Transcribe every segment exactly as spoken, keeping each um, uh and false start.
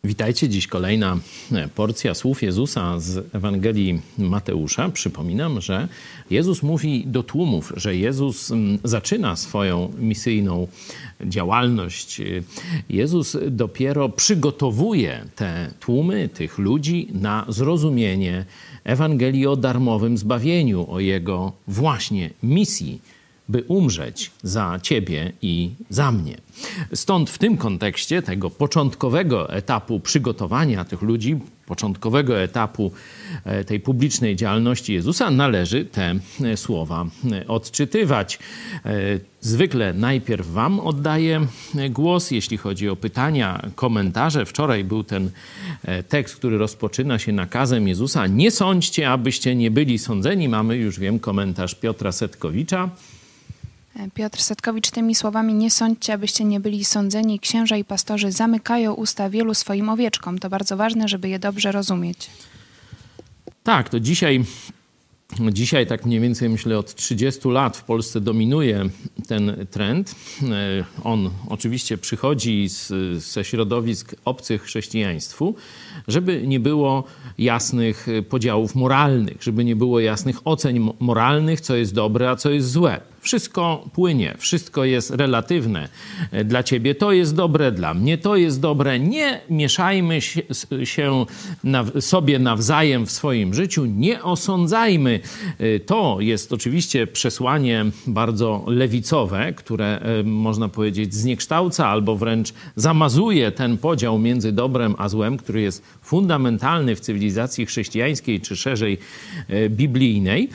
Witajcie, dziś kolejna porcja słów Jezusa z Ewangelii Mateusza. Przypominam, że Jezus mówi do tłumów, że Jezus zaczyna swoją misyjną działalność. Jezus dopiero przygotowuje te tłumy, tych ludzi na zrozumienie Ewangelii o darmowym zbawieniu, o Jego właśnie misji, by umrzeć za ciebie i za mnie. Stąd w tym kontekście tego początkowego etapu przygotowania tych ludzi, początkowego etapu tej publicznej działalności Jezusa należy te słowa odczytywać. Zwykle najpierw wam oddaję głos, jeśli chodzi o pytania, komentarze. Wczoraj był ten tekst, który rozpoczyna się nakazem Jezusa: nie sądźcie, abyście nie byli sądzeni. Mamy, już wiem, komentarz Piotra Setkowicza. Piotr Setkowicz tymi słowami: nie sądźcie, abyście nie byli sądzeni. Księża i pastorzy zamykają usta wielu swoim owieczkom. To bardzo ważne, żeby je dobrze rozumieć. Tak, to dzisiaj, dzisiaj tak mniej więcej myślę od trzydziestu lat w Polsce dominuje ten trend. On oczywiście przychodzi z, ze środowisk obcych chrześcijaństwu, żeby nie było jasnych podziałów moralnych, żeby nie było jasnych ocen moralnych, co jest dobre, a co jest złe. Wszystko płynie, wszystko jest relatywne. Dla ciebie to jest dobre, dla mnie to jest dobre. Nie mieszajmy się, się na, sobie nawzajem w swoim życiu, nie osądzajmy. To jest oczywiście przesłanie bardzo lewicowe, które można powiedzieć zniekształca albo wręcz zamazuje ten podział między dobrem a złem, który jest fundamentalny w cywilizacji chrześcijańskiej czy szerzej biblijnej,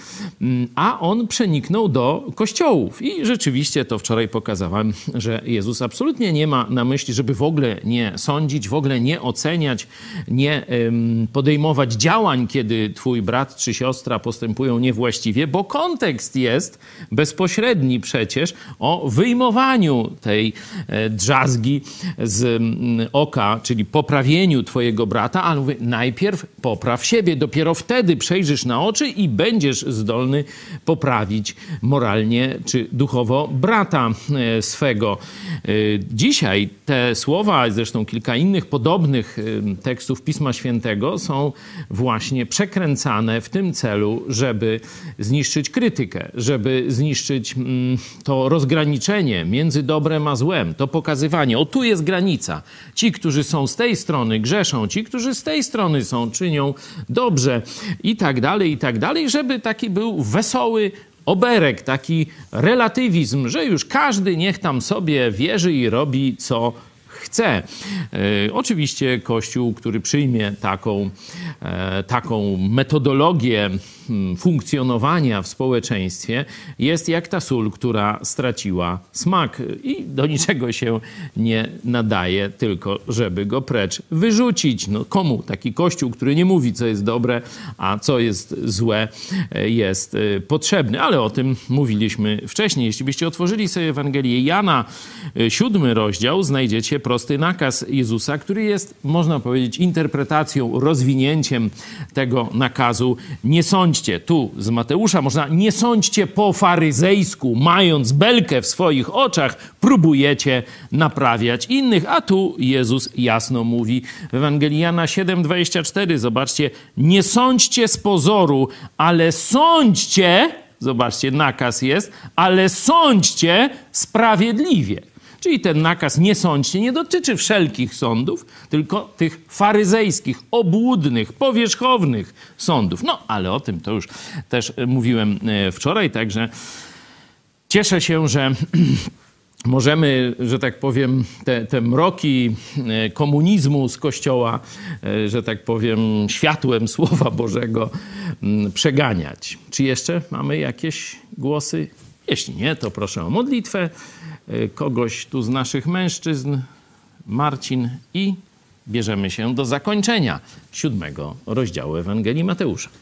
a on przeniknął do Kościoła. I rzeczywiście to wczoraj pokazałem, że Jezus absolutnie nie ma na myśli, żeby w ogóle nie sądzić, w ogóle nie oceniać, nie um, podejmować działań, kiedy twój brat czy siostra postępują niewłaściwie, bo kontekst jest bezpośredni przecież o wyjmowaniu tej e, drzazgi z m, oka, czyli poprawieniu twojego brata, ale mówię, najpierw popraw siebie, dopiero wtedy przejrzysz na oczy i będziesz zdolny poprawić moralnie czy duchowo brata swego. Dzisiaj te słowa, zresztą kilka innych podobnych tekstów Pisma Świętego są właśnie przekręcane w tym celu, żeby zniszczyć krytykę, żeby zniszczyć to rozgraniczenie między dobrem a złem, to pokazywanie, o tu jest granica. Ci, którzy są z tej strony, grzeszą, ci, którzy z tej strony są, czynią dobrze i tak dalej, i tak dalej, żeby taki był wesoły oberek, taki relatywizm, że już każdy niech tam sobie wierzy i robi, co chce. E, oczywiście Kościół, który przyjmie taką, e, taką metodologię funkcjonowania w społeczeństwie, jest jak ta sól, która straciła smak i do niczego się nie nadaje, tylko żeby go precz wyrzucić. No, komu taki Kościół, który nie mówi, co jest dobre, a co jest złe, jest potrzebny? Ale o tym mówiliśmy wcześniej. Jeśli byście otworzyli sobie Ewangelię Jana, siódmy rozdział, znajdziecie prosty nakaz Jezusa, który jest, można powiedzieć, interpretacją, rozwinięciem tego nakazu: nie sądźcie. Tu z Mateusza można: nie sądźcie po faryzejsku, mając belkę w swoich oczach, próbujecie naprawiać innych. A tu Jezus jasno mówi w Ewangelii Jana siedem dwadzieścia cztery, zobaczcie: nie sądźcie z pozoru, ale sądźcie, zobaczcie, nakaz jest, ale sądźcie sprawiedliwie. Czyli ten nakaz nie sądźcie nie dotyczy wszelkich sądów, tylko tych faryzejskich, obłudnych, powierzchownych sądów. No, ale o tym to już też mówiłem wczoraj, także cieszę się, że możemy, że tak powiem, te, te mroki komunizmu z Kościoła, że tak powiem, światłem Słowa Bożego przeganiać. Czy jeszcze mamy jakieś głosy? Jeśli nie, to proszę o modlitwę kogoś tu z naszych mężczyzn, Marcin, i bierzemy się do zakończenia siódmego rozdziału Ewangelii Mateusza.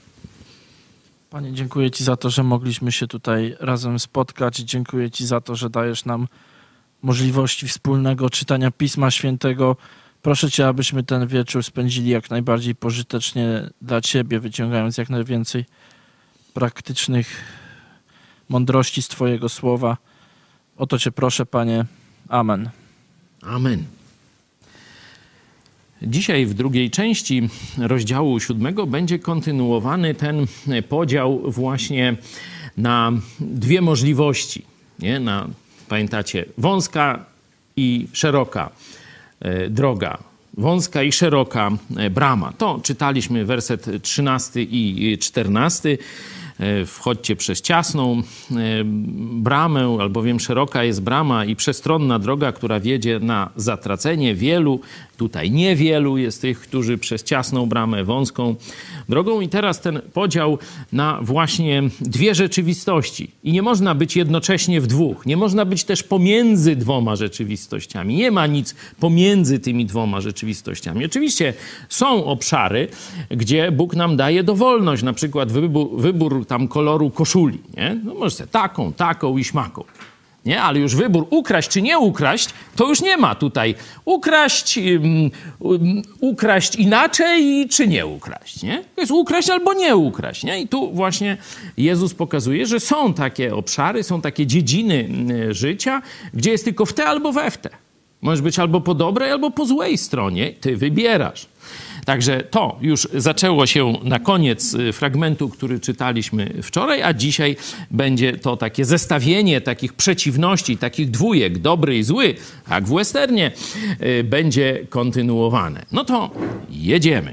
Panie, dziękuję Ci za to, że mogliśmy się tutaj razem spotkać. Dziękuję Ci za to, że dajesz nam możliwości wspólnego czytania Pisma Świętego. Proszę Cię, abyśmy ten wieczór spędzili jak najbardziej pożytecznie dla Ciebie, wyciągając jak najwięcej praktycznych mądrości z Twojego słowa. O to Cię proszę, Panie. Amen. Amen. Dzisiaj w drugiej części rozdziału siódmego będzie kontynuowany ten podział właśnie na dwie możliwości. Nie? Na, pamiętacie, wąska i szeroka e, droga. Wąska i szeroka e, brama. To czytaliśmy werset trzynasty i czternasty. Wchodźcie przez ciasną bramę, albowiem szeroka jest brama i przestronna droga, która wiedzie na zatracenie. Wielu, tutaj niewielu jest tych, którzy przez ciasną bramę, wąską drogą. I teraz ten podział na właśnie dwie rzeczywistości. I nie można być jednocześnie w dwóch. Nie można być też pomiędzy dwoma rzeczywistościami. Nie ma nic pomiędzy tymi dwoma rzeczywistościami. Oczywiście są obszary, gdzie Bóg nam daje dowolność. Na przykład wybór, wybór tam koloru koszuli, nie? No może sobie taką, taką i śmaką. Nie? Ale już wybór ukraść czy nie ukraść, to już nie ma tutaj ukraść, um, um, ukraść inaczej czy nie ukraść. Nie? To jest ukraść albo nie ukraść. Nie? I tu właśnie Jezus pokazuje, że są takie obszary, są takie dziedziny życia, gdzie jest tylko w te albo we w te. Możesz być albo po dobrej, albo po złej stronie. Ty wybierasz. Także to już zaczęło się na koniec fragmentu, który czytaliśmy wczoraj, a dzisiaj będzie to takie zestawienie takich przeciwności, takich dwójek, dobry i zły, jak w westernie, będzie kontynuowane. No to jedziemy.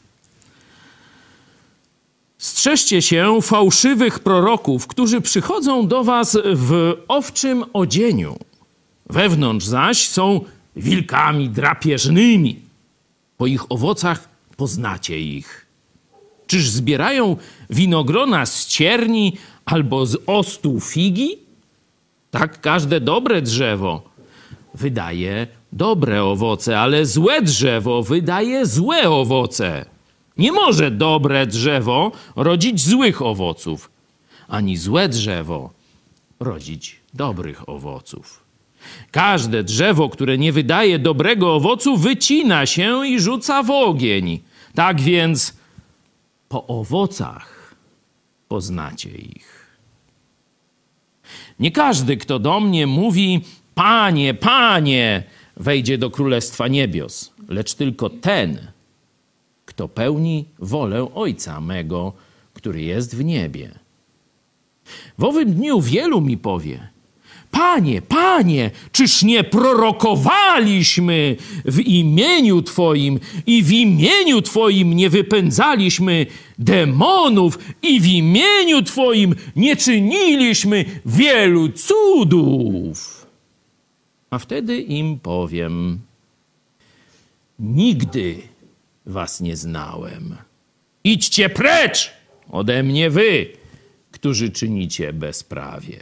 Strzeżcie się fałszywych proroków, którzy przychodzą do was w owczym odzieniu. Wewnątrz zaś są wilkami drapieżnymi. Po ich owocach poznacie ich. Czyż zbierają winogrona z cierni albo z ostu figi? Tak każde dobre drzewo wydaje dobre owoce, ale złe drzewo wydaje złe owoce. Nie może dobre drzewo rodzić złych owoców, ani złe drzewo rodzić dobrych owoców. Każde drzewo, które nie wydaje dobrego owocu, wycina się i rzuca w ogień. Tak więc po owocach poznacie ich. Nie każdy, kto do mnie mówi, Panie, Panie, wejdzie do Królestwa Niebios, lecz tylko ten, kto pełni wolę Ojca mego, który jest w niebie. W owym dniu wielu mi powie, Panie, Panie, czyż nie prorokowaliśmy w imieniu Twoim i w imieniu Twoim nie wypędzaliśmy demonów i w imieniu Twoim nie czyniliśmy wielu cudów? A wtedy im powiem, nigdy was nie znałem. Idźcie precz ode mnie wy, którzy czynicie bezprawie.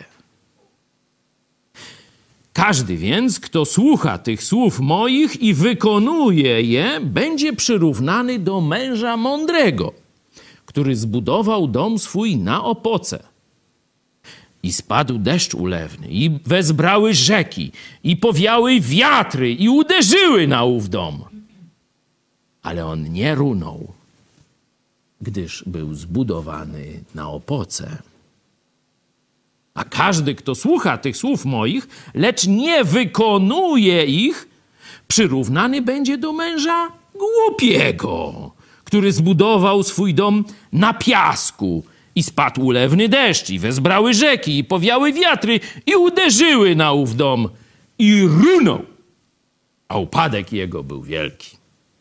Każdy więc, kto słucha tych słów moich i wykonuje je, będzie przyrównany do męża mądrego, który zbudował dom swój na opoce. I spadł deszcz ulewny, i wezbrały rzeki, i powiały wiatry, i uderzyły na ów dom. Ale on nie runął, gdyż był zbudowany na opoce. A każdy, kto słucha tych słów moich, lecz nie wykonuje ich, przyrównany będzie do męża głupiego, który zbudował swój dom na piasku. I spadł ulewny deszcz, i wezbrały rzeki, i powiały wiatry, i uderzyły na ów dom, i runął, a upadek jego był wielki.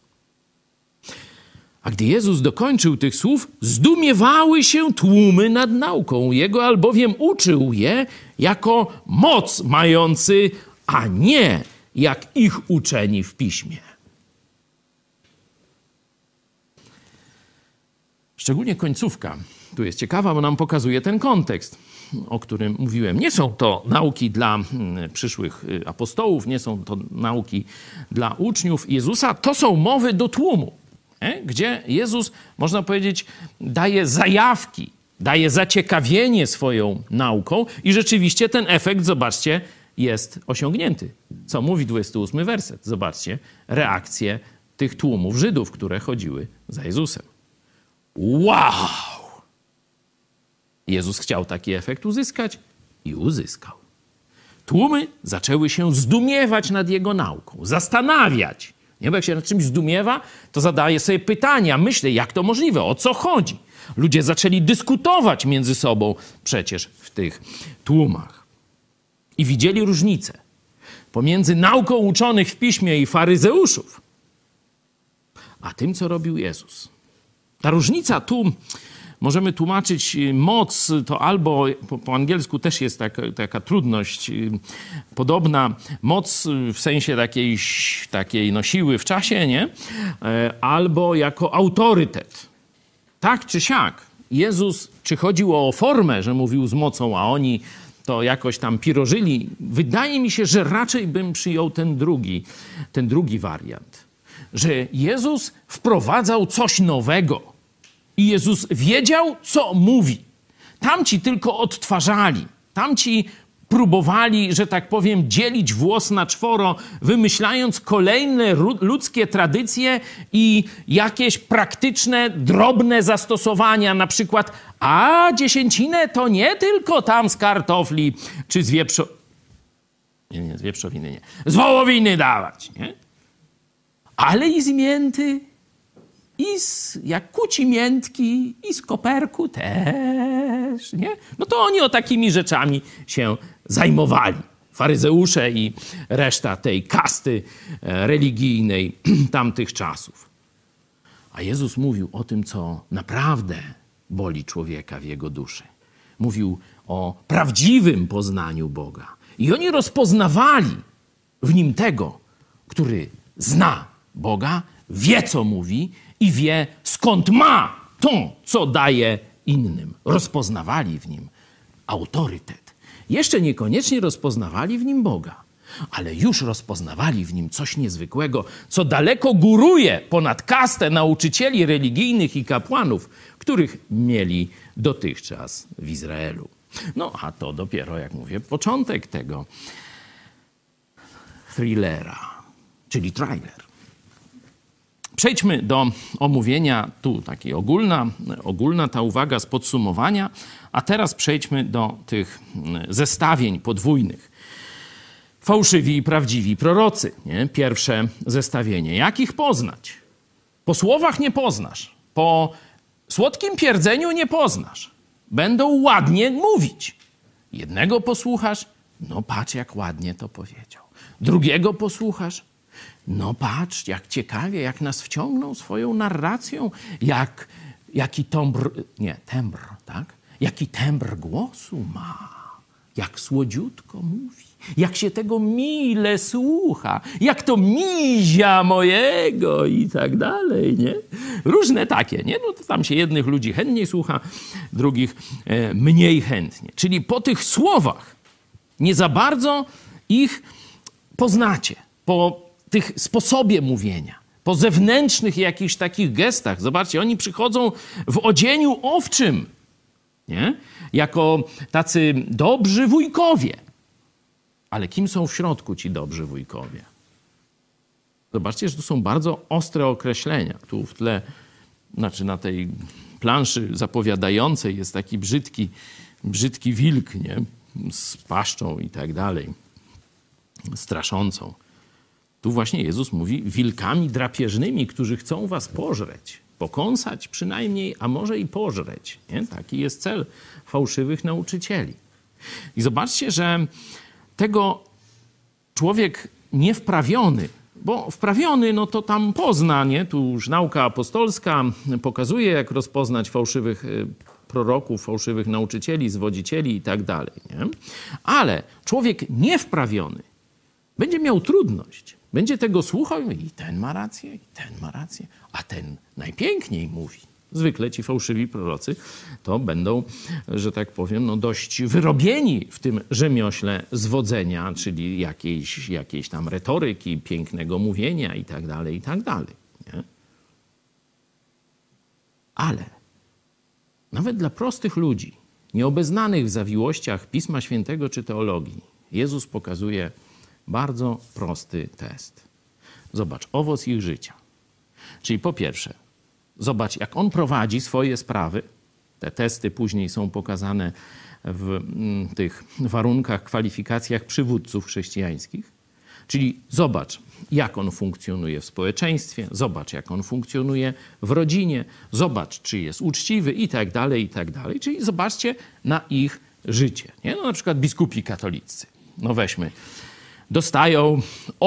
A gdy Jezus dokończył tych słów, zdumiewały się tłumy nad nauką Jego, albowiem uczył je jako moc mający, a nie jak ich uczeni w Piśmie. Szczególnie końcówka tu jest ciekawa, bo nam pokazuje ten kontekst, o którym mówiłem. Nie są to nauki dla przyszłych apostołów, nie są to nauki dla uczniów Jezusa, to są mowy do tłumu. Gdzie Jezus, można powiedzieć, daje zajawki, daje zaciekawienie swoją nauką i rzeczywiście ten efekt, zobaczcie, jest osiągnięty. Co mówi dwudziesty ósmy werset? Zobaczcie reakcję tych tłumów Żydów, które chodziły za Jezusem. Wow! Jezus chciał taki efekt uzyskać i uzyskał. Tłumy zaczęły się zdumiewać nad Jego nauką, zastanawiać, Nie? Bo jak się nad czymś zdumiewa, to zadaje sobie pytania, myślę, jak to możliwe, o co chodzi. Ludzie zaczęli dyskutować między sobą przecież w tych tłumach. I widzieli różnicę pomiędzy nauką uczonych w piśmie i faryzeuszów, a tym, co robił Jezus. Ta różnica tu możemy tłumaczyć moc, to albo po, po angielsku też jest taka, taka trudność podobna, moc w sensie takiej, takiej no, siły w czasie, nie? Albo jako autorytet. Tak czy siak, Jezus, czy chodziło o formę, że mówił z mocą, a oni to jakoś tam pirożyli, wydaje mi się, że raczej bym przyjął ten drugi, ten drugi wariant. Że Jezus wprowadzał coś nowego i Jezus wiedział, co mówi. Tamci tylko odtwarzali, tamci próbowali, że tak powiem, dzielić włos na czworo, wymyślając kolejne ludzkie tradycje i jakieś praktyczne, drobne zastosowania. Na przykład, a dziesięcinę to nie tylko tam z kartofli czy z wieprzo... Nie, nie, z wieprzowiny nie. Z wołowiny dawać, nie? Ale i z mięty, i z jak kuci miętki, i z koperku też, nie? No to oni o takimi rzeczami się zajmowali. Faryzeusze i reszta tej kasty religijnej tamtych czasów. A Jezus mówił o tym, co naprawdę boli człowieka w jego duszy. Mówił o prawdziwym poznaniu Boga. I oni rozpoznawali w nim tego, który zna Boga, wie, co mówi i wie, skąd ma to, co daje innym. Rozpoznawali w nim autorytet. Jeszcze niekoniecznie rozpoznawali w nim Boga, ale już rozpoznawali w nim coś niezwykłego, co daleko góruje ponad kastę nauczycieli religijnych i kapłanów, których mieli dotychczas w Izraelu. No a to dopiero, jak mówię, początek tego thrillera, czyli trailer. Przejdźmy do omówienia, tu taki ogólna, ogólna ta uwaga z podsumowania, a teraz przejdźmy do tych zestawień podwójnych. Fałszywi i prawdziwi prorocy. Nie? Pierwsze zestawienie. Jak ich poznać? Po słowach nie poznasz. Po słodkim pierdzeniu nie poznasz. Będą ładnie mówić. Jednego posłuchasz, no patrz, jak ładnie to powiedział. Drugiego posłuchasz, no patrz, jak ciekawie, jak nas wciągnął swoją narracją, jak, jaki tembr, nie, tembr, tak? Jaki tembr głosu ma, jak słodziutko mówi, jak się tego mile słucha, jak to mizia mojego i tak dalej, nie? Różne takie, nie? No to tam się jednych ludzi chętniej słucha, drugich e, mniej chętnie. Czyli po tych słowach nie za bardzo ich poznacie, po tych sposobie mówienia, po zewnętrznych jakichś takich gestach. Zobaczcie, oni przychodzą w odzieniu owczym, nie? Jako tacy dobrzy wujkowie. Ale kim są w środku ci dobrzy wujkowie? Zobaczcie, że to są bardzo ostre określenia. Tu w tle, znaczy na tej planszy zapowiadającej jest taki brzydki, brzydki wilk, nie? Z paszczą i tak dalej, straszącą. Tu właśnie Jezus mówi wilkami drapieżnymi, którzy chcą was pożreć, pokąsać przynajmniej, a może i pożreć. Nie? Taki jest cel fałszywych nauczycieli. I zobaczcie, że tego człowiek niewprawiony, bo wprawiony, no to tam pozna, nie? Tu już nauka apostolska pokazuje, jak rozpoznać fałszywych proroków, fałszywych nauczycieli, zwodzicieli i tak dalej, nie? Ale człowiek niewprawiony będzie miał trudność. Będzie tego słuchał i ten ma rację, i ten ma rację, a ten najpiękniej mówi. Zwykle ci fałszywi prorocy to będą, że tak powiem, no dość wyrobieni w tym rzemiośle zwodzenia, czyli jakiejś, jakiejś tam retoryki, pięknego mówienia i tak dalej, i tak dalej. Nie? Ale nawet dla prostych ludzi, nieobeznanych w zawiłościach Pisma Świętego czy teologii, Jezus pokazuje bardzo prosty test. Zobacz, owoc ich życia. Czyli po pierwsze, zobacz, jak on prowadzi swoje sprawy. Te testy później są pokazane w tych warunkach, kwalifikacjach przywódców chrześcijańskich. Czyli zobacz, jak on funkcjonuje w społeczeństwie, zobacz, jak on funkcjonuje w rodzinie, zobacz, czy jest uczciwy i tak dalej, i tak dalej. Czyli zobaczcie na ich życie. Nie? No, na przykład biskupi katolicy. No weźmy. Dostają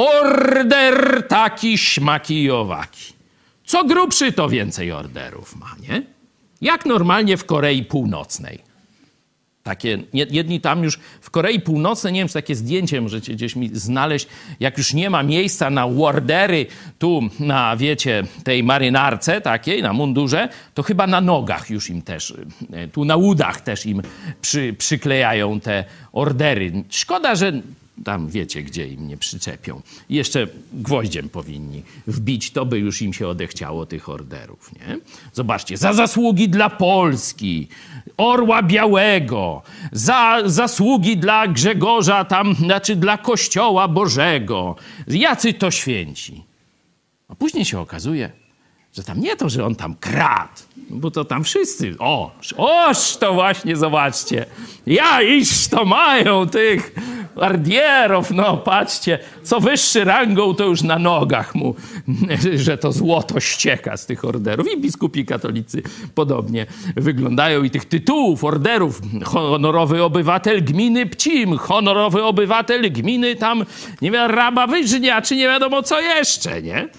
order taki, śmaki i owaki. Co grubszy, to więcej orderów ma, nie? Jak normalnie w Korei Północnej. Takie, jedni tam już w Korei Północnej, nie wiem, czy takie zdjęcie możecie gdzieś mi znaleźć, jak już nie ma miejsca na ordery tu na, wiecie, tej marynarce takiej, na mundurze, to chyba na nogach już im też, tu na udach też im przy, przyklejają te ordery. Szkoda, że tam wiecie, gdzie im nie przyczepią. I jeszcze gwoździem powinni wbić, to by już im się odechciało tych orderów, nie? Zobaczcie, za zasługi dla Polski, Orła Białego, za zasługi dla Grzegorza tam, znaczy dla Kościoła Bożego. Jacy to święci. A później się okazuje, że tam nie to, że on tam kradł, bo to tam wszyscy, o, oż to właśnie, zobaczcie, ja iż to mają tych ardierów, no patrzcie, co wyższy rangą, to już na nogach mu, że to złoto ścieka z tych orderów. I biskupi katolicy podobnie wyglądają i tych tytułów, orderów, honorowy obywatel gminy Pcim, honorowy obywatel gminy tam, nie wiem, Raba Wyżnia, czy nie wiadomo co jeszcze, nie?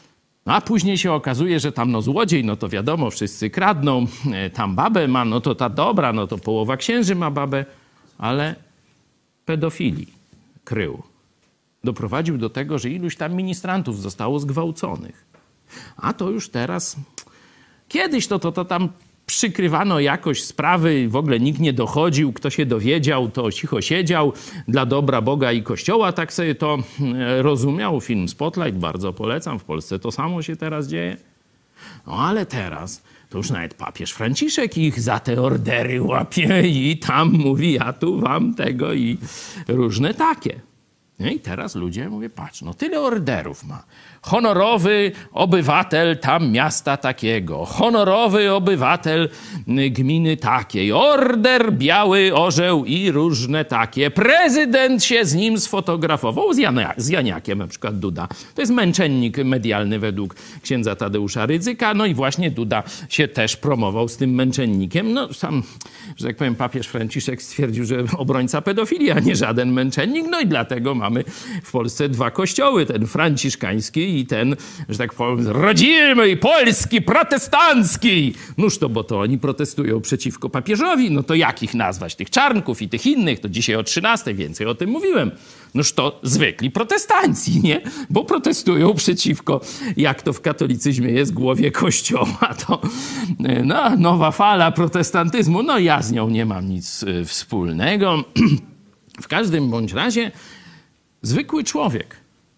A później się okazuje, że tam no złodziej, no to wiadomo, wszyscy kradną, tam babę ma, no to ta dobra, no to połowa księży ma babę, ale pedofilii krył. Doprowadził do tego, że iluś tam ministrantów zostało zgwałconych. A to już teraz, kiedyś to, to, to tam przykrywano jakoś sprawy, w ogóle nikt nie dochodził, kto się dowiedział, to cicho siedział, dla dobra Boga i Kościoła, tak sobie to rozumiał. Film Spotlight bardzo polecam, w Polsce to samo się teraz dzieje. No ale teraz to już nawet papież Franciszek ich za te ordery łapie i tam mówi, ja tu wam tego i różne takie. No i teraz ludzie mówią, patrz, no tyle orderów ma. Honorowy obywatel tam miasta takiego, honorowy obywatel gminy takiej, order biały orzeł i różne takie. Prezydent się z nim sfotografował, z, Jana, z Janiakiem, na przykład Duda. To jest męczennik medialny według księdza Tadeusza Rydzyka, no i właśnie Duda się też promował z tym męczennikiem. No sam, że tak powiem, papież Franciszek stwierdził, że obrońca pedofilii, a nie żaden męczennik, no i dlatego mamy w Polsce dwa kościoły, ten franciszkański i ten, że tak powiem, rodzimy polski, protestancki. Noż to, bo to oni protestują przeciwko papieżowi, no to jak ich nazwać? Tych czarnków i tych innych, to dzisiaj o trzynastej więcej o tym mówiłem. Noż to zwykli protestanci, nie? Bo protestują przeciwko, jak to w katolicyzmie jest, głowie kościoła. To no, nowa fala protestantyzmu, no ja z nią nie mam nic wspólnego. W każdym bądź razie zwykły człowiek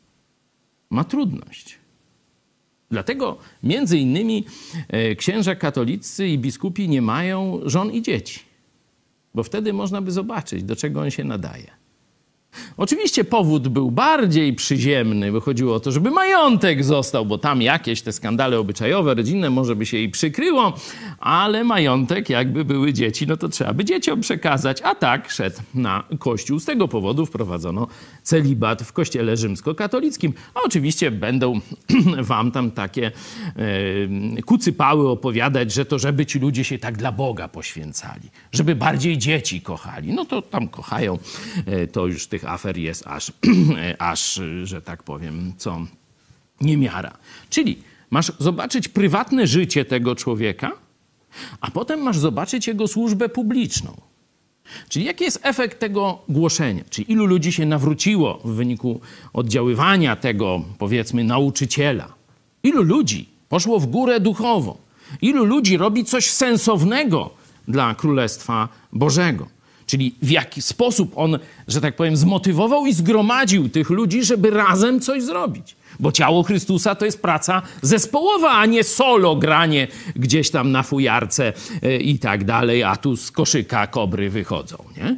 ma trudność. Dlatego między innymi księża katolicy i biskupi nie mają żon i dzieci. Bo wtedy można by zobaczyć, do czego on się nadaje. Oczywiście powód był bardziej przyziemny, bo chodziło o to, żeby majątek został, bo tam jakieś te skandale obyczajowe, rodzinne może by się jej przykryło, ale majątek, jakby były dzieci, no to trzeba by dzieciom przekazać, a tak szedł na kościół. Z tego powodu wprowadzono celibat w kościele rzymskokatolickim. A oczywiście będą wam tam takie e, kucypały opowiadać, że to żeby ci ludzie się tak dla Boga poświęcali, żeby bardziej dzieci kochali. No to tam kochają, e, to już tych afer jest aż, aż, że tak powiem, co niemiara. Czyli masz zobaczyć prywatne życie tego człowieka, a potem masz zobaczyć jego służbę publiczną. Czyli jaki jest efekt tego głoszenia? Czyli ilu ludzi się nawróciło w wyniku oddziaływania tego, powiedzmy, nauczyciela? Ilu ludzi poszło w górę duchowo? Ilu ludzi robi coś sensownego dla Królestwa Bożego? Czyli w jaki sposób on, że tak powiem, zmotywował i zgromadził tych ludzi, żeby razem coś zrobić. Bo ciało Chrystusa to jest praca zespołowa, a nie solo granie gdzieś tam na fujarce i tak dalej, a tu z koszyka kobry wychodzą, nie?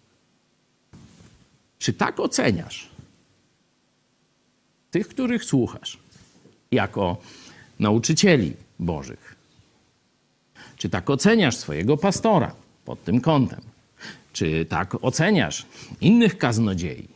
Czy tak oceniasz tych, których słuchasz, jako nauczycieli bożych? Czy tak oceniasz swojego pastora pod tym kątem? Czy tak oceniasz innych kaznodziei?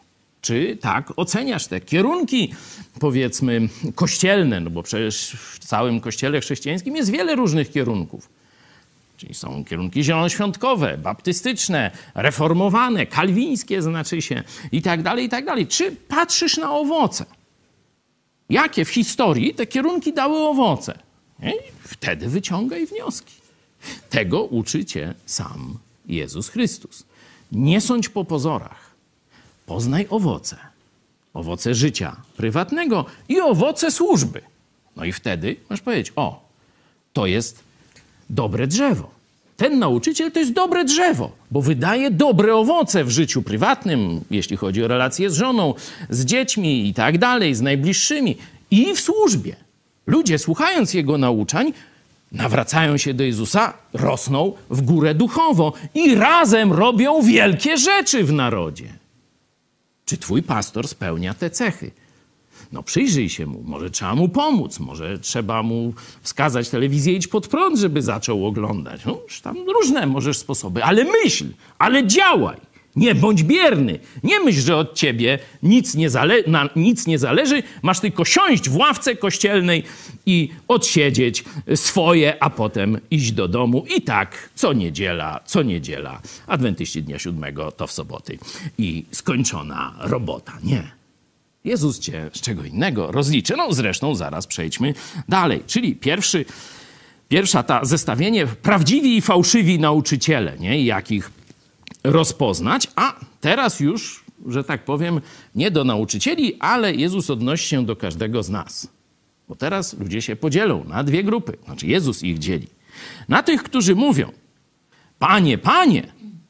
Czy tak oceniasz te kierunki, powiedzmy, kościelne? No bo przecież w całym kościele chrześcijańskim jest wiele różnych kierunków. Czyli są kierunki zielonoświątkowe, baptystyczne, reformowane, kalwińskie znaczy się i tak dalej, i tak dalej. Czy patrzysz na owoce? Jakie w historii te kierunki dały owoce? I wtedy wyciągaj wnioski. Tego uczy cię sam Jezus Chrystus. Nie sądź po pozorach. Poznaj owoce. Owoce życia prywatnego i owoce służby. No i wtedy masz powiedzieć, o, to jest dobre drzewo. Ten nauczyciel to jest dobre drzewo, bo wydaje dobre owoce w życiu prywatnym, jeśli chodzi o relacje z żoną, z dziećmi i tak dalej, z najbliższymi i w służbie. Ludzie, słuchając jego nauczań, nawracają się do Jezusa, rosną w górę duchowo i razem robią wielkie rzeczy w narodzie. Czy twój pastor spełnia te cechy? No przyjrzyj się mu, może trzeba mu pomóc, może trzeba mu wskazać telewizję Idź Pod Prąd, żeby zaczął oglądać. No, tam różne możesz sposoby, ale myśl, ale działaj. Nie bądź bierny. Nie myśl, że od ciebie nic nie, zale- na, nic nie zależy. Masz tylko siąść w ławce kościelnej i odsiedzieć swoje, a potem iść do domu. I tak co niedziela, co niedziela. Adwentyści Dnia Siódmego to w soboty. I skończona robota. Nie. Jezus cię z czego innego rozliczy. No zresztą zaraz przejdźmy dalej. Czyli pierwszy, pierwsza ta zestawienie prawdziwi i fałszywi nauczyciele, nie? Jakich rozpoznać, a teraz już, że tak powiem, nie do nauczycieli, ale Jezus odnosi się do każdego z nas. Bo teraz ludzie się podzielą na dwie grupy. Znaczy Jezus ich dzieli. Na tych, którzy mówią, Panie, Panie,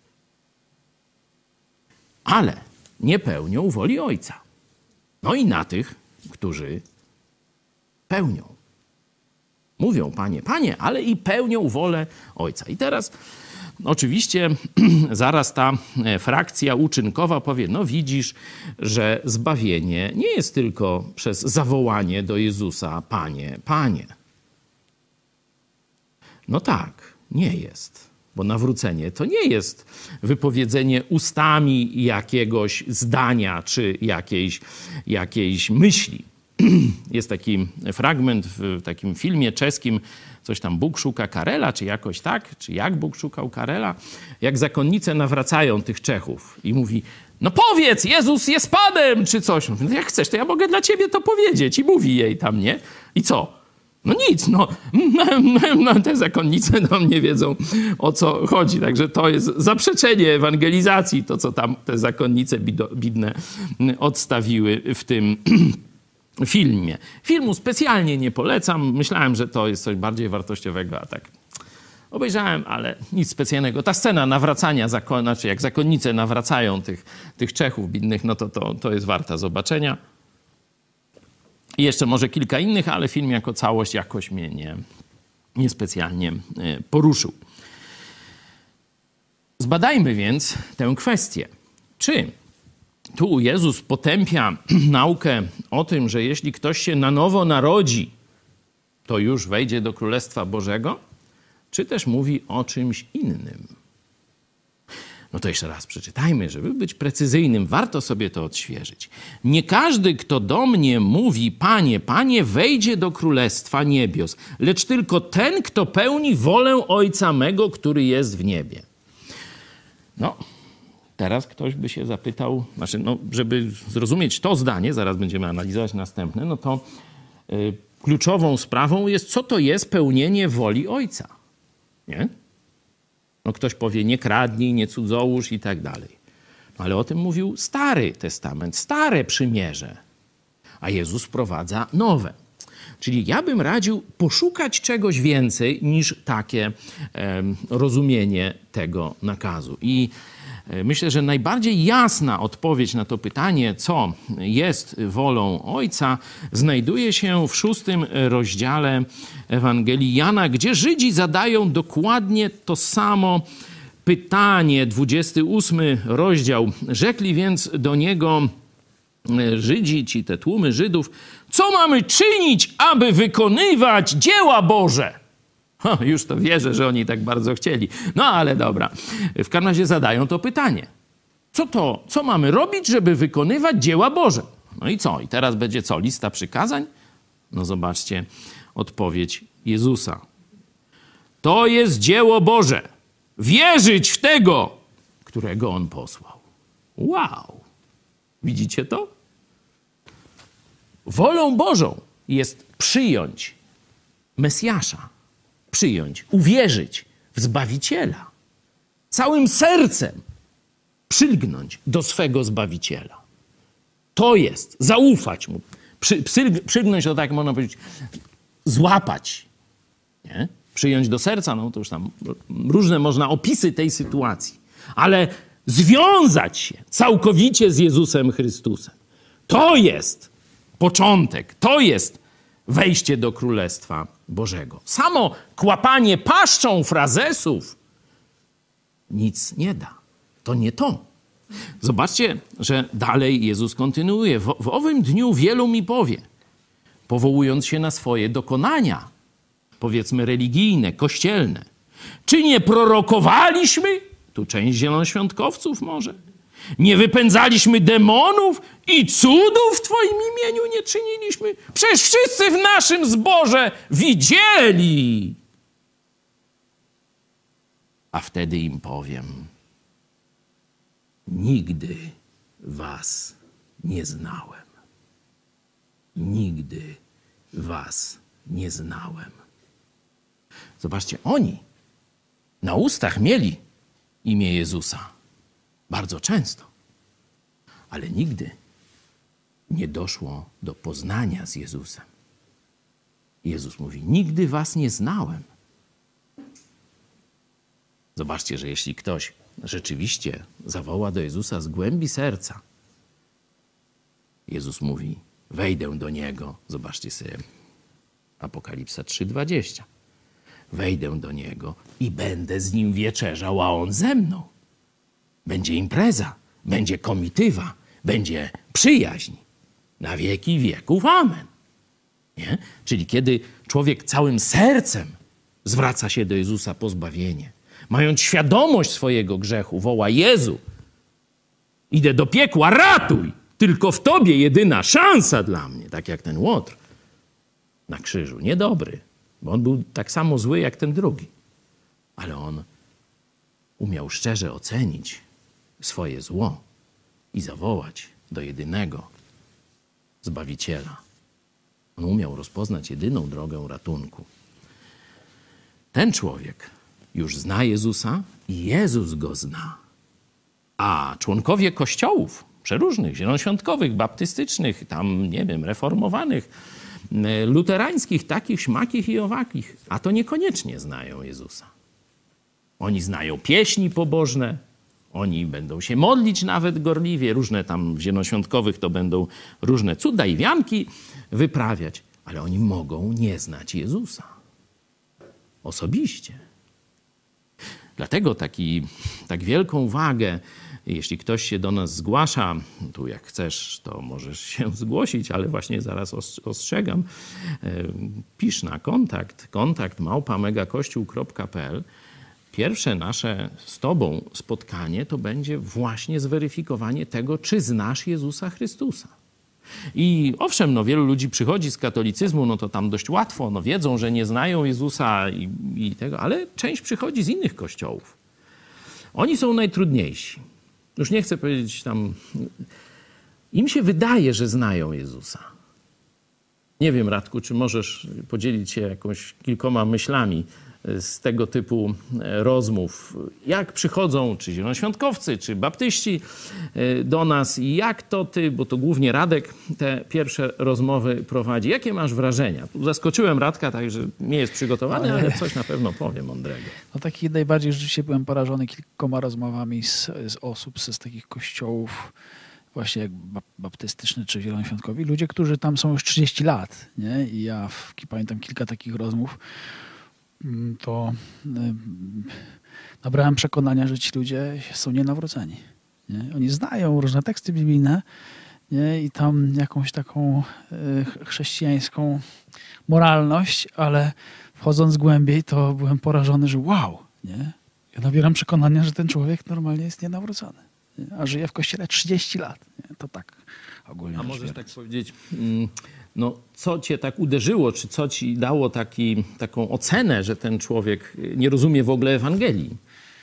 ale nie pełnią woli Ojca. No i na tych, którzy pełnią. Mówią, Panie, Panie, ale i pełnią wolę Ojca. I teraz oczywiście zaraz ta frakcja uczynkowa powie, no widzisz, że zbawienie nie jest tylko przez zawołanie do Jezusa, Panie, Panie. No tak, nie jest. Bo nawrócenie to nie jest wypowiedzenie ustami jakiegoś zdania czy jakiejś, jakiejś myśli. Jest taki fragment w takim filmie czeskim, coś tam Bóg szuka Karela, czy jakoś tak, czy jak Bóg szukał Karela, jak zakonnice nawracają tych Czechów i mówi, no powiedz, Jezus jest Panem, czy coś. No jak chcesz, to ja mogę dla ciebie to powiedzieć. I mówi jej tam, nie? I co? No nic, no, no te zakonnice no, nie wiedzą, o co chodzi. Także to jest zaprzeczenie ewangelizacji, to co tam te zakonnice bidne odstawiły w tym filmie. Filmu specjalnie nie polecam. Myślałem, że to jest coś bardziej wartościowego, a tak obejrzałem, ale nic specjalnego. Ta scena nawracania, zakon, znaczy jak zakonnice nawracają tych, tych Czechów bidnych, no to, to, to jest warta zobaczenia. I jeszcze może kilka innych, ale film jako całość jakoś mnie nie, niespecjalnie poruszył. Zbadajmy więc tę kwestię. Czy tu Jezus potępia naukę o tym, że jeśli ktoś się na nowo narodzi, to już wejdzie do Królestwa Bożego? Czy też mówi o czymś innym? No to jeszcze raz przeczytajmy, żeby być precyzyjnym. Warto sobie to odświeżyć. Nie każdy, kto do mnie mówi, Panie, Panie, wejdzie do Królestwa Niebios, lecz tylko ten, kto pełni wolę Ojca mego, który jest w niebie. No, teraz ktoś by się zapytał, znaczy, no, żeby zrozumieć to zdanie, zaraz będziemy analizować następne, no to y, kluczową sprawą jest, co to jest pełnienie woli Ojca. Nie? No ktoś powie, nie kradnij, nie cudzołóż i tak dalej. Ale o tym mówił Stary Testament, Stare Przymierze. A Jezus wprowadza nowe. Czyli ja bym radził poszukać czegoś więcej niż takie e, rozumienie tego nakazu. I e, myślę, że najbardziej jasna odpowiedź na to pytanie, co jest wolą Ojca, znajduje się w szóstym rozdziale Ewangelii Jana, gdzie Żydzi zadają dokładnie to samo pytanie. dwudziesty ósmy rozdział. Rzekli więc do niego Żydzi, ci te tłumy Żydów, co mamy czynić, aby wykonywać dzieła Boże? O, już to wierzę, że oni tak bardzo chcieli. No ale dobra. W każdym razie zadają to pytanie. Co to, co mamy robić, żeby wykonywać dzieła Boże? No i co? I teraz będzie co? Lista przykazań? No zobaczcie odpowiedź Jezusa. To jest dzieło Boże. Wierzyć w tego, którego On posłał. Wow! Widzicie to? Wolą Bożą jest przyjąć Mesjasza. Przyjąć, uwierzyć w Zbawiciela. Całym sercem przylgnąć do swego Zbawiciela. To jest, zaufać Mu. Przy, przy, przylgnąć to tak można powiedzieć, złapać. Nie? Przyjąć do serca, no to już tam różne można opisy tej sytuacji. Ale związać się całkowicie z Jezusem Chrystusem. To jest początek, to jest wejście do Królestwa Bożego. Samo kłapanie paszczą frazesów nic nie da. To nie to. Zobaczcie, że dalej Jezus kontynuuje. W, w owym dniu wielu mi powie, powołując się na swoje dokonania, powiedzmy religijne, kościelne. Czy nie prorokowaliśmy? Tu część zielonoświątkowców może. Nie wypędzaliśmy demonów i cudów w Twoim imieniu nie czyniliśmy? Przecież wszyscy w naszym zborze widzieli. A wtedy im powiem, nigdy was nie znałem. Nigdy was nie znałem. Zobaczcie, oni na ustach mieli imię Jezusa. Bardzo często. Ale nigdy nie doszło do poznania z Jezusem. Jezus mówi, nigdy was nie znałem. Zobaczcie, że jeśli ktoś rzeczywiście zawoła do Jezusa z głębi serca, Jezus mówi, wejdę do Niego. Zobaczcie sobie Apokalipsa trzy dwadzieścia. Wejdę do Niego i będę z Nim wieczerzał, a On ze mną. Będzie impreza, będzie komitywa, będzie przyjaźń. Na wieki wieków. Amen. Nie? Czyli kiedy człowiek całym sercem zwraca się do Jezusa po zbawienie, mając świadomość swojego grzechu, woła, Jezu, idę do piekła, ratuj! Tylko w Tobie jedyna szansa dla mnie. Tak jak ten Łotr na krzyżu. Niedobry, bo on był tak samo zły jak ten drugi. Ale on umiał szczerze ocenić swoje zło i zawołać do jedynego Zbawiciela. On umiał rozpoznać jedyną drogę ratunku. Ten człowiek już zna Jezusa i Jezus go zna. A członkowie kościołów przeróżnych, zielonoświątkowych, baptystycznych, tam, nie wiem, reformowanych, luterańskich, takich, śmakich i owakich, a to niekoniecznie znają Jezusa. Oni znają pieśni pobożne, oni będą się modlić nawet gorliwie, różne tam w zielonoświątkowych to będą różne cuda i wianki wyprawiać, ale oni mogą nie znać Jezusa osobiście. Dlatego taki, tak wielką wagę, jeśli ktoś się do nas zgłasza, tu jak chcesz, to możesz się zgłosić, ale właśnie zaraz ostrzegam, pisz na kontakt, kontakt małpa megakościół kropka p l. Pierwsze nasze z Tobą spotkanie to będzie właśnie zweryfikowanie tego, czy znasz Jezusa Chrystusa. I owszem, no wielu ludzi przychodzi z katolicyzmu, no to tam dość łatwo, no wiedzą, że nie znają Jezusa i, i tego, ale część przychodzi z innych kościołów. Oni są najtrudniejsi. Już nie chcę powiedzieć tam, im się wydaje, że znają Jezusa. Nie wiem, Radku, czy możesz podzielić się jakąś kilkoma myślami z tego typu rozmów. Jak przychodzą, czy zielonoświątkowcy, czy baptyści do nas i jak to ty, bo to głównie Radek te pierwsze rozmowy prowadzi. Jakie masz wrażenia? Tu zaskoczyłem Radka, także nie jest przygotowany, ale coś na pewno powie mądrego. No taki najbardziej rzeczywiście byłem porażony kilkoma rozmowami z, z osób z, z takich kościołów właśnie jak baptystyczny czy zielonoświątkowi. Ludzie, którzy tam są już trzydzieści lat, nie? I ja w, pamiętam kilka takich rozmów, to y, nabrałem przekonania, że ci ludzie są nienawróceni. Nie? Oni znają różne teksty biblijne, nie? I tam jakąś taką y, chrześcijańską moralność, ale wchodząc głębiej, to byłem porażony, że wow, nie? Ja nabieram przekonania, że ten człowiek normalnie jest nienawrócony. nie? A żyje w kościele trzydzieści lat. Nie? To tak ogólnie A rzecz możesz biorąc. tak powiedzieć, no co cię tak uderzyło, czy co ci dało taki, taką ocenę, że ten człowiek nie rozumie w ogóle Ewangelii?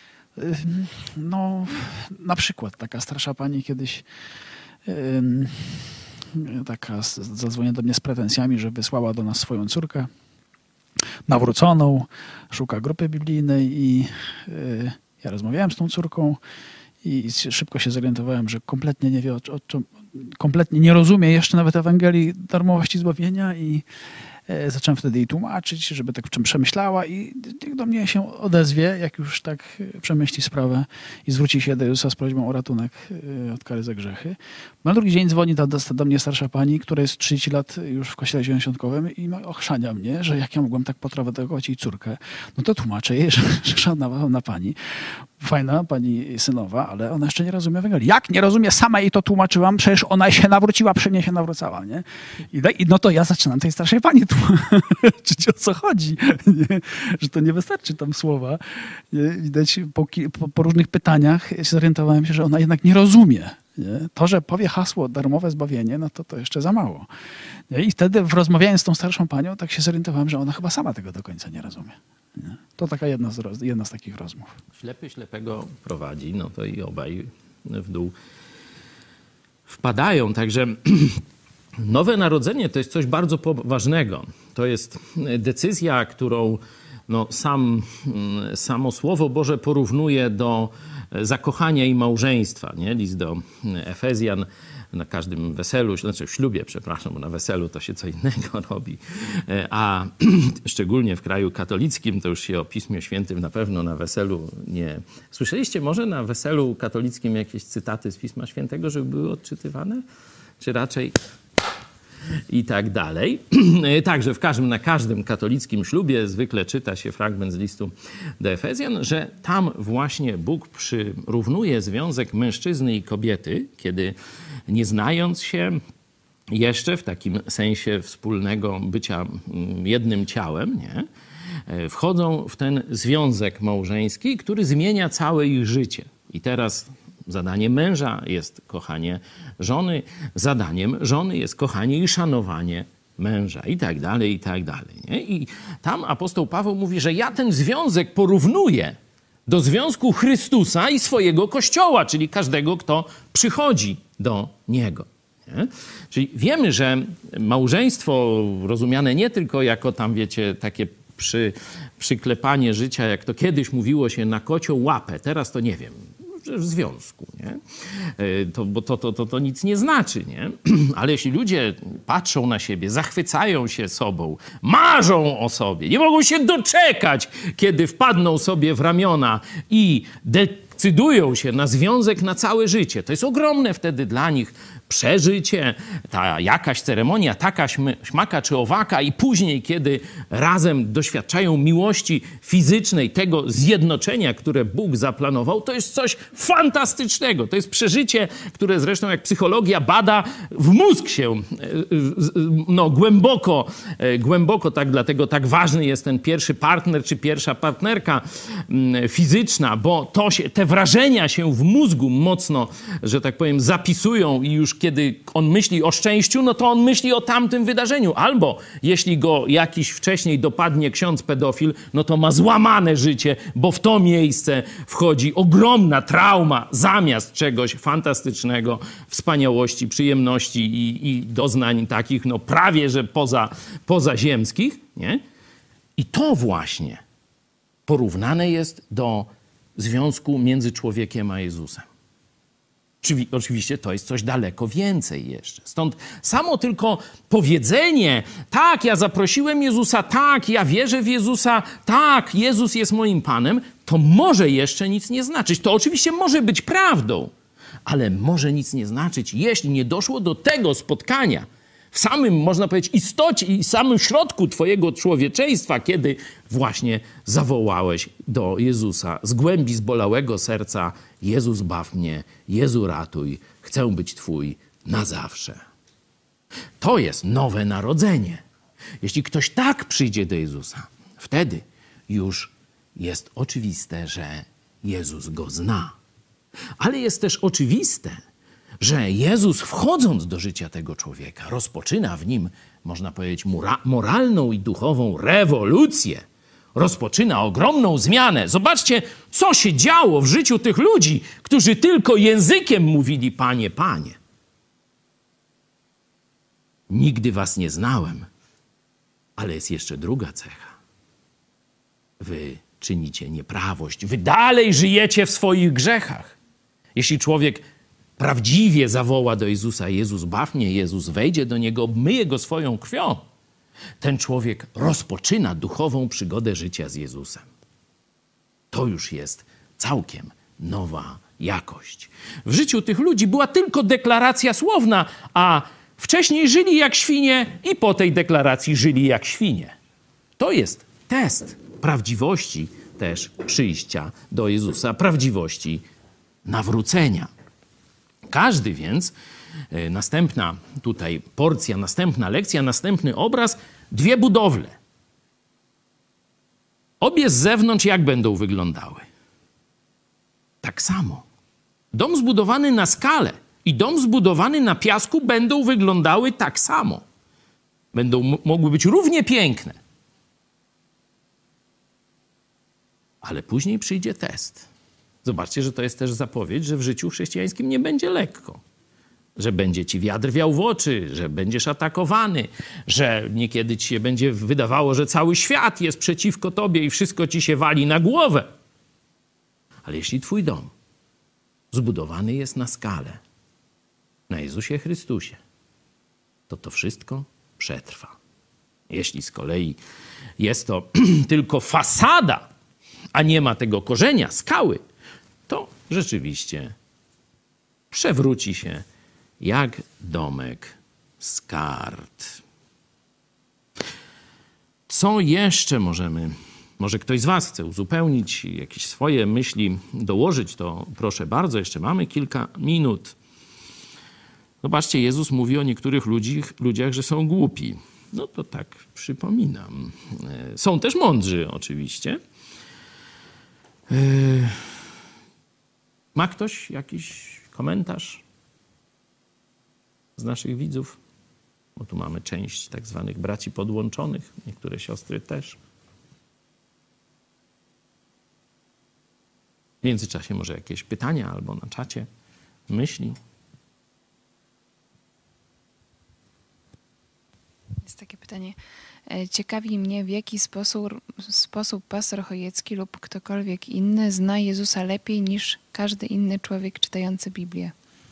No, na przykład taka starsza pani kiedyś ym, taka z- zadzwoniła do mnie z pretensjami, że wysłała do nas swoją córkę nawróconą, szuka grupy biblijnej i y, ja rozmawiałem z tą córką i szybko się zorientowałem, że kompletnie nie wie o, o czym, kompletnie nie rozumie jeszcze nawet Ewangelii darmowości zbawienia i e, zacząłem wtedy jej tłumaczyć, żeby tak czym przemyślała i jak do mnie się odezwie, jak już tak e, przemyśli sprawę i zwróci się do Jezusa z prośbą o ratunek e, od kary za grzechy. Na drugi dzień dzwoni do, do, do mnie starsza pani, która jest trzydzieści lat już w kościele zielonoświątkowym i ochrzania mnie, że jak ja mogłem tak potraktować jej córkę, no to tłumaczę jej, że, że szanowna pani, fajna pani synowa, ale ona jeszcze nie rozumie Ewangelii. Jak nie rozumie? Sama jej to tłumaczyłam, przecież ona się nawróciła, przy mnie się nawracała, nie? I, da- i no to ja zaczynam tej starszej pani tłumaczyć, o co chodzi, nie? Że to nie wystarczy tam słowa. Nie? Widać po, ki- po, po różnych pytaniach się zorientowałem się, że ona jednak nie rozumie. Nie? To, że powie hasło darmowe zbawienie, no to to jeszcze za mało. Nie? I wtedy w rozmawiając z tą starszą panią, tak się zorientowałem, że ona chyba sama tego do końca nie rozumie. Nie? To taka jedna z, roz- jedna z takich rozmów. Ślepy ślepego prowadzi, no to i obaj w dół wpadają. Także nowe narodzenie to jest coś bardzo poważnego. To jest decyzja, którą no, sam, samo Słowo Boże porównuje do zakochania i małżeństwa. Nie? List do Efezjan. Na każdym weselu, znaczy w ślubie, przepraszam, bo na weselu to się co innego robi, a szczególnie w kraju katolickim, to już się o Pismie Świętym na pewno na weselu nie... Słyszeliście może na weselu katolickim jakieś cytaty z Pisma Świętego, żeby były odczytywane? Czy raczej... I tak dalej. Także w każdym, na każdym katolickim ślubie zwykle czyta się fragment z listu do Efezjan, że tam właśnie Bóg przyrównuje związek mężczyzny i kobiety, kiedy nie znając się jeszcze w takim sensie wspólnego bycia jednym ciałem, nie? Wchodzą w ten związek małżeński, który zmienia całe ich życie. I teraz zadaniem męża jest kochanie żony, zadaniem żony jest kochanie i szanowanie męża i tak dalej, i tak dalej. Nie? I tam apostoł Paweł mówi, że ja ten związek porównuję do związku Chrystusa i swojego Kościoła, czyli każdego, kto przychodzi do Niego. Nie? Czyli wiemy, że małżeństwo rozumiane nie tylko jako tam, wiecie, takie przy, przyklepanie życia, jak to kiedyś mówiło się na kocią łapę, teraz to nie wiem, w związku, nie? To, bo to, to, to, to nic nie znaczy, nie? Ale jeśli ludzie patrzą na siebie, zachwycają się sobą, marzą o sobie, nie mogą się doczekać, kiedy wpadną sobie w ramiona i decydują się na związek na całe życie, to jest ogromne wtedy dla nich przeżycie, ta jakaś ceremonia, taka śmaka czy owaka i później, kiedy razem doświadczają miłości fizycznej, tego zjednoczenia, które Bóg zaplanował, to jest coś fantastycznego. To jest przeżycie, które zresztą jak psychologia bada, w mózg się no, głęboko, głęboko tak, dlatego tak ważny jest ten pierwszy partner czy pierwsza partnerka fizyczna, bo to się, te wrażenia się w mózgu mocno, że tak powiem, zapisują i już kiedy on myśli o szczęściu, no to on myśli o tamtym wydarzeniu. Albo jeśli go jakiś wcześniej dopadnie ksiądz pedofil, no to ma złamane życie, bo w to miejsce wchodzi ogromna trauma zamiast czegoś fantastycznego, wspaniałości, przyjemności i, i doznań takich, no prawie że poza, pozaziemskich, nie? I to właśnie porównane jest do związku między człowiekiem a Jezusem. Oczywiście to jest coś daleko więcej jeszcze. Stąd samo tylko powiedzenie, tak, ja zaprosiłem Jezusa, tak, ja wierzę w Jezusa, tak, Jezus jest moim Panem, to może jeszcze nic nie znaczyć. To oczywiście może być prawdą, ale może nic nie znaczyć, jeśli nie doszło do tego spotkania w samym, można powiedzieć, istocie i samym środku twojego człowieczeństwa, kiedy właśnie zawołałeś do Jezusa z głębi zbolałego serca: Jezus, baw mnie, Jezu, ratuj, chcę być Twój na zawsze. To jest nowe narodzenie. Jeśli ktoś tak przyjdzie do Jezusa, wtedy już jest oczywiste, że Jezus go zna. Ale jest też oczywiste, że Jezus, wchodząc do życia tego człowieka, rozpoczyna w nim, można powiedzieć, mora- moralną i duchową rewolucję. Rozpoczyna ogromną zmianę. Zobaczcie, co się działo w życiu tych ludzi, którzy tylko językiem mówili: Panie, Panie. Nigdy was nie znałem. Ale jest jeszcze druga cecha. Wy czynicie nieprawość. Wy dalej żyjecie w swoich grzechach. Jeśli człowiek prawdziwie zawoła do Jezusa: Jezus, baw mnie, Jezus wejdzie do niego, obmyje go swoją krwią, ten człowiek rozpoczyna duchową przygodę życia z Jezusem. To już jest całkiem nowa jakość. W życiu tych ludzi była tylko deklaracja słowna, a wcześniej żyli jak świnie i po tej deklaracji żyli jak świnie. To jest test prawdziwości też przyjścia do Jezusa, prawdziwości nawrócenia. Każdy więc, następna tutaj porcja, następna lekcja, następny obraz, dwie budowle. Obie z zewnątrz jak będą wyglądały? Tak samo. Dom zbudowany na skale i dom zbudowany na piasku będą wyglądały tak samo. Będą m- mogły być równie piękne. Ale później przyjdzie test. Zobaczcie, że to jest też zapowiedź, że w życiu chrześcijańskim nie będzie lekko. Że będzie ci wiatr wiał w oczy, że będziesz atakowany, że niekiedy ci się będzie wydawało, że cały świat jest przeciwko tobie i wszystko ci się wali na głowę. Ale jeśli twój dom zbudowany jest na skale, na Jezusie Chrystusie, to to wszystko przetrwa. Jeśli z kolei jest to tylko fasada, a nie ma tego korzenia, skały, to rzeczywiście przewróci się jak domek z kart. Co jeszcze możemy, może ktoś z was chce uzupełnić, jakieś swoje myśli dołożyć, to proszę bardzo, jeszcze mamy kilka minut. Zobaczcie, Jezus mówi o niektórych ludziach, ludziach, że są głupi. No to tak przypominam. Są też mądrzy oczywiście. Ma ktoś jakiś komentarz z naszych widzów? Bo tu mamy część tak zwanych braci podłączonych, niektóre siostry też. W międzyczasie może jakieś pytania albo na czacie, myśli. Jest takie pytanie. Ciekawi mnie, w jaki sposób, sposób pastor Chojecki lub ktokolwiek inny zna Jezusa lepiej niż każdy inny człowiek czytający Biblię.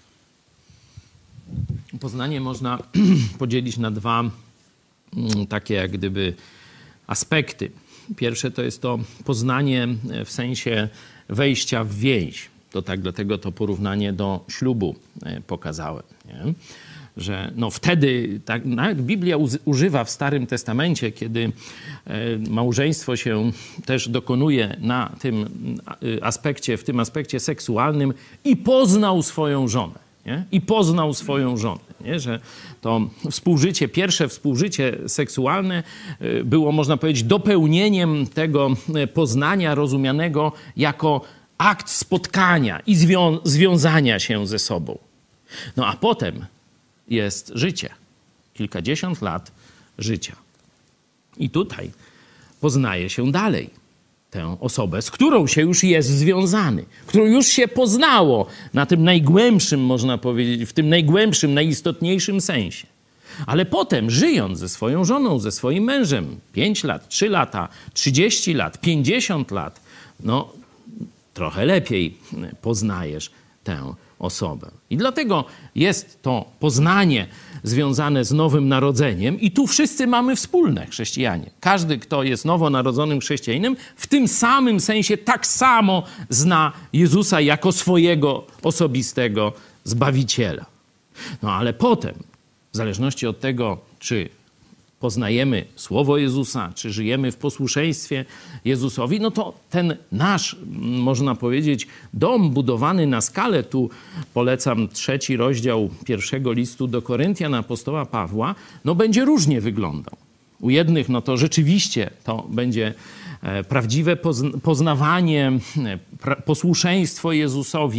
Poznanie można podzielić na dwa takie jak gdyby aspekty. Pierwsze to jest to poznanie w sensie wejścia w więź. To tak, dlatego to porównanie do ślubu pokazałem, nie? Że no wtedy, tak, nawet Biblia używa w Starym Testamencie, kiedy małżeństwo się też dokonuje na tym aspekcie, w tym aspekcie seksualnym i poznał swoją żonę. Nie? I poznał swoją żonę. Nie? Że to współżycie, pierwsze współżycie seksualne było, można powiedzieć, dopełnieniem tego poznania rozumianego jako akt spotkania i zwią- związania się ze sobą. No a potem jest życie. Kilkadziesiąt lat życia. I tutaj poznaje się dalej tę osobę, z którą się już jest związany, którą już się poznało na tym najgłębszym, można powiedzieć, w tym najgłębszym, najistotniejszym sensie. Ale potem, żyjąc ze swoją żoną, ze swoim mężem, pięć lat, trzy lata, trzydzieści lat, pięćdziesiąt lat, no trochę lepiej poznajesz tę osobę. I dlatego jest to poznanie związane z nowym narodzeniem i tu wszyscy mamy wspólne, chrześcijanie. Każdy, kto jest nowonarodzonym chrześcijaninem, w tym samym sensie tak samo zna Jezusa jako swojego osobistego Zbawiciela. No ale potem, w zależności od tego, czy poznajemy Słowo Jezusa, czy żyjemy w posłuszeństwie Jezusowi, no to ten nasz, można powiedzieć, dom budowany na skale, tu polecam trzeci rozdział pierwszego listu do Koryntian apostoła Pawła, no będzie różnie wyglądał. U jednych no to rzeczywiście to będzie prawdziwe poznawanie, posłuszeństwo Jezusowi,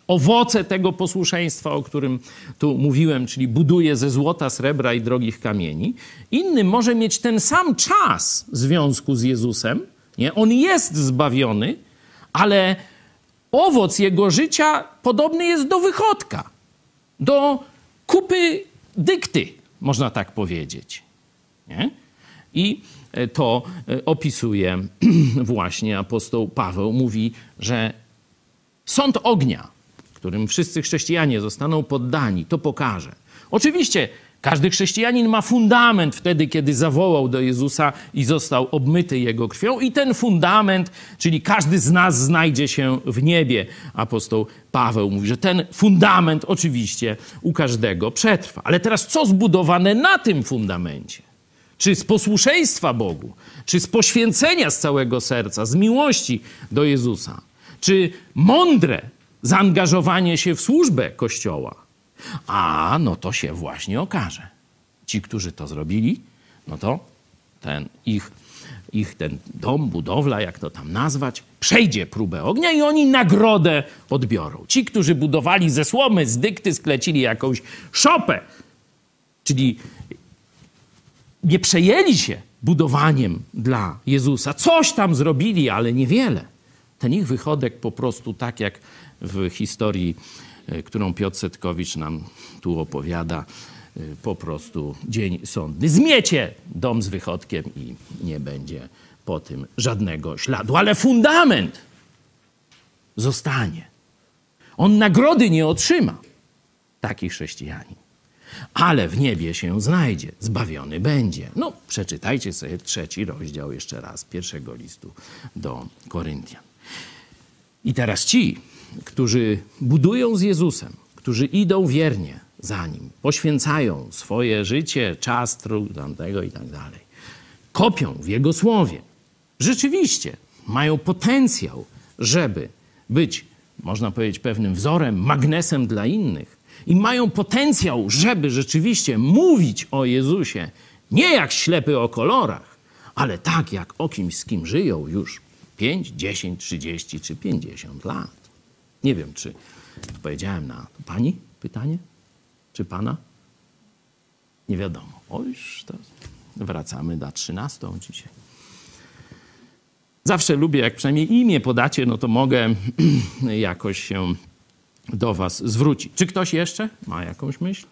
owoce tego posłuszeństwa, o którym tu mówiłem, czyli buduje ze złota, srebra i drogich kamieni. Inny może mieć ten sam czas w związku z Jezusem. Nie? On jest zbawiony, ale owoc jego życia podobny jest do wychodka, do kupy dykty, można tak powiedzieć. Nie? I to opisuje właśnie apostoł Paweł. Mówi, że sąd ognia, którym wszyscy chrześcijanie zostaną poddani, to pokaże. Oczywiście każdy chrześcijanin ma fundament wtedy, kiedy zawołał do Jezusa i został obmyty Jego krwią. I ten fundament, czyli każdy z nas znajdzie się w niebie. Apostoł Paweł mówi, że ten fundament oczywiście u każdego przetrwa. Ale teraz co zbudowane na tym fundamencie? Czy z posłuszeństwa Bogu, czy z poświęcenia z całego serca, z miłości do Jezusa, czy mądre zaangażowanie się w służbę Kościoła? A, no to się właśnie okaże. Ci, którzy to zrobili, no to ten ich, ich ten dom, budowla, jak to tam nazwać, przejdzie próbę ognia i oni nagrodę odbiorą. Ci, którzy budowali ze słomy, z dykty, sklecili jakąś szopę, czyli nie przejęli się budowaniem dla Jezusa. Coś tam zrobili, ale niewiele. Ten ich wychodek po prostu, tak jak w historii, którą Piotr Setkowicz nam tu opowiada, po prostu dzień sądny. Zmiecie dom z wychodkiem i nie będzie po tym żadnego śladu. Ale fundament zostanie. On nagrody nie otrzyma, taki chrześcijanin. Ale w niebie się znajdzie, zbawiony będzie. No, przeczytajcie sobie trzeci rozdział jeszcze raz pierwszego listu do Koryntian. I teraz ci, którzy budują z Jezusem, którzy idą wiernie za Nim, poświęcają swoje życie, czas, trud, tamtego i tak dalej, kopią w Jego słowie, rzeczywiście mają potencjał, żeby być, można powiedzieć, pewnym wzorem, magnesem dla innych i mają potencjał, żeby rzeczywiście mówić o Jezusie nie jak ślepy o kolorach, ale tak jak o kimś, z kim żyją już pięć, dziesięć, trzydzieści czy pięćdziesiąt lat. Nie wiem, czy powiedziałem na pani pytanie, czy pana? Nie wiadomo. O, już to wracamy na trzynastą dzisiaj. Zawsze lubię, jak przynajmniej imię podacie, no to mogę jakoś się do was zwrócić. Czy ktoś jeszcze ma jakąś myśl?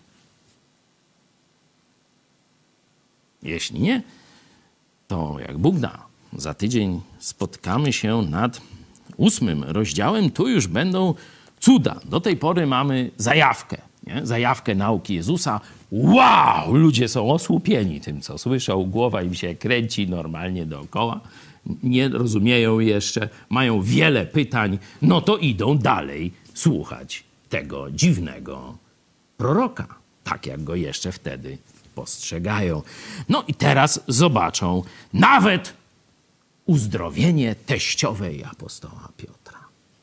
Jeśli nie, to jak Bóg da, za tydzień spotkamy się nad ósmym rozdziałem. Tu już będą cuda. Do tej pory mamy zajawkę. Nie? Zajawkę nauki Jezusa. Wow! Ludzie są osłupieni tym, co słyszą. Głowa im się kręci normalnie dookoła. Nie rozumieją jeszcze. Mają wiele pytań. No to idą dalej słuchać tego dziwnego proroka. Tak jak go jeszcze wtedy postrzegają. No i teraz zobaczą nawet uzdrowienie teściowej apostoła Piotra.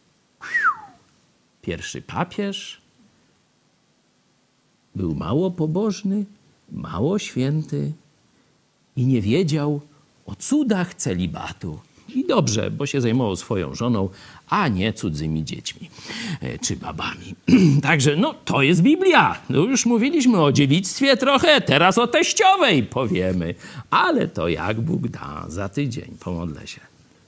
Pierwszy papież był mało pobożny, mało święty i nie wiedział o cudach celibatu. I dobrze, bo się zajmował swoją żoną, a nie cudzymi dziećmi czy babami. Także no, to jest Biblia. No, już mówiliśmy o dziewictwie trochę, teraz o teściowej powiemy. Ale to jak Bóg da, za tydzień. Pomodlę się.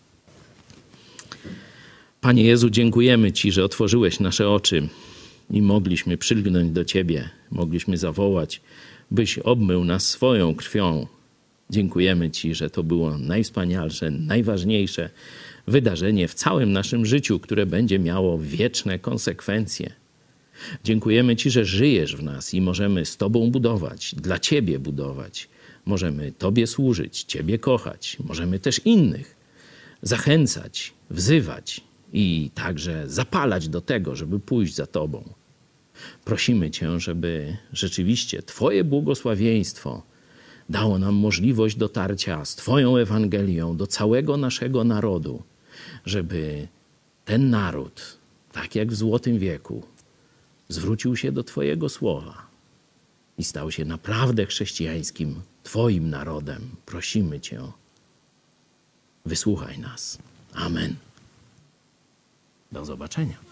Panie Jezu, dziękujemy Ci, że otworzyłeś nasze oczy i mogliśmy przylgnąć do Ciebie, mogliśmy zawołać, byś obmył nas swoją krwią. Dziękujemy Ci, że to było najwspanialsze, najważniejsze wydarzenie w całym naszym życiu, które będzie miało wieczne konsekwencje. Dziękujemy Ci, że żyjesz w nas i możemy z Tobą budować, dla Ciebie budować. Możemy Tobie służyć, Ciebie kochać. Możemy też innych zachęcać, wzywać i także zapalać do tego, żeby pójść za Tobą. Prosimy Cię, żeby rzeczywiście Twoje błogosławieństwo dało nam możliwość dotarcia z Twoją Ewangelią do całego naszego narodu, żeby ten naród, tak jak w Złotym Wieku, zwrócił się do Twojego słowa i stał się naprawdę chrześcijańskim Twoim narodem. Prosimy Cię, wysłuchaj nas. Amen. Do zobaczenia.